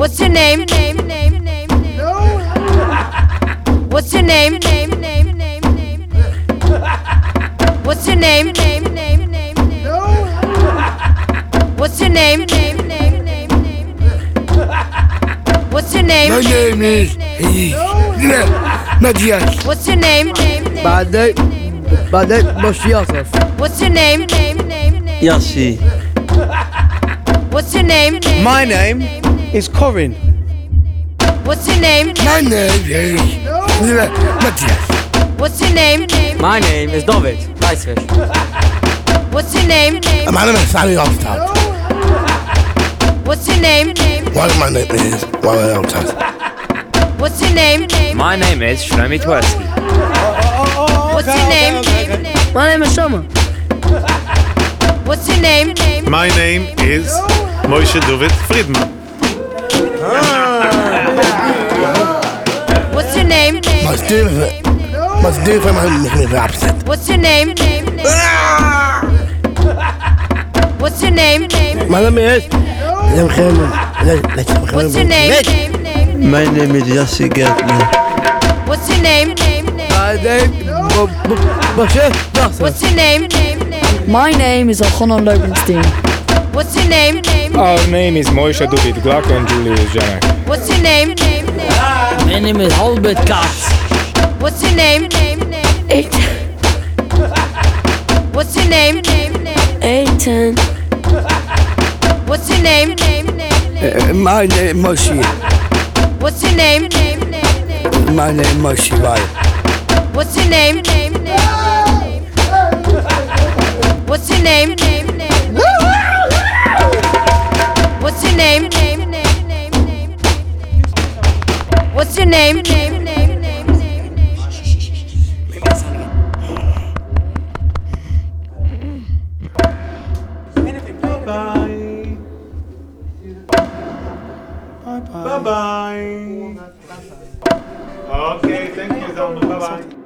What's your name? No. What's your name? What's your name? No. What's your name? What's your name? My name is Matthias. What's your name? بعدين مش ياسر. What's your name? Yassi. What's your name? My name is Corin. What's your name? My name is Matthias. What's your name? My name is David. Icefish. What's your name? My name is Sally Alstott. What's your name? My name is Wally Alstott. What's your name? My name is Shlomi Tversky. What's your name? My name is Summer. What's your name? My name is Moshe David Friedman. What's your name? Must do for my name absent. What's your name? What's your name? My name is What's your name? My name is Yassi Gertner. What's your name? بعدين مش ياسر. What's your name? My name is Elchanan Lobenstein. What's your name? Our name is Moshe David Glock and Julius Janak. What's your name? My name is Albert Katz. What's your name? What's your name? Eitan. What's your name? My name Moshe. What's your name? My name Moshe. Right. What's your name? What's your name? What's your name? What's your name? Bye bye. Okay, thank you, Zalman. Bye bye.